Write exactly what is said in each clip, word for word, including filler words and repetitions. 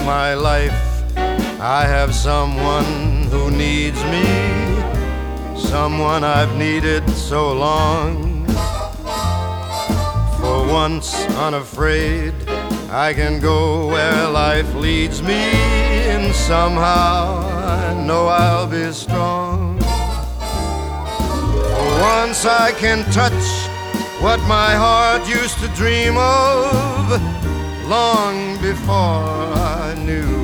my life I have someone who needs me, someone I've needed so long. For once unafraid, I can go where life leads me, and somehow I know I'll be strong. For once I can touch what my heart used to dream of long before I knew.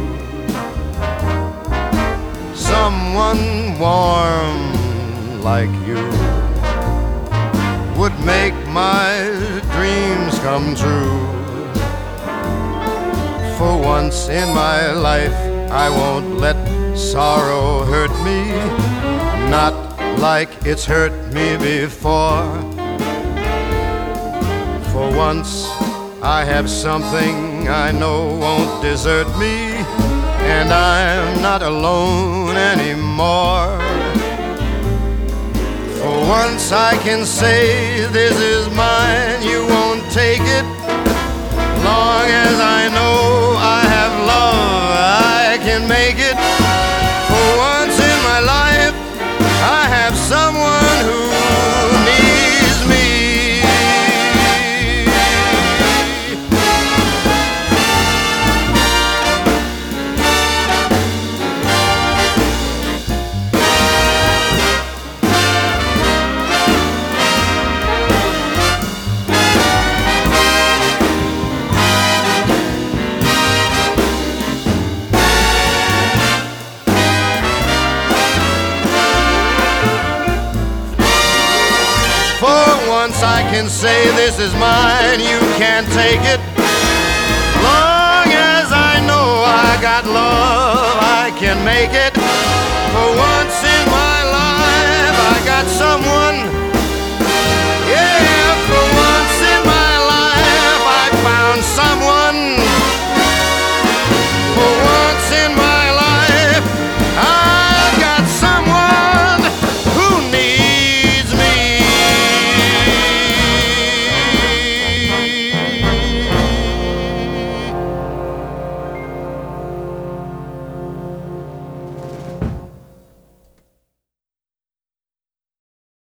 Someone warm like you would make my dreams come true. For once in my life I won't let sorrow hurt me, not like it's hurt me before. For once I have something I know won't desert me, and I'm not alone anymore. For once I can say this is mine, you won't take it. Long as I know I have love, I can make it. For once in my life, I have someone who needs me. Once I can say this is mine, you can't take it. Long as I know I got love, I can make it. For once in my life, I got someone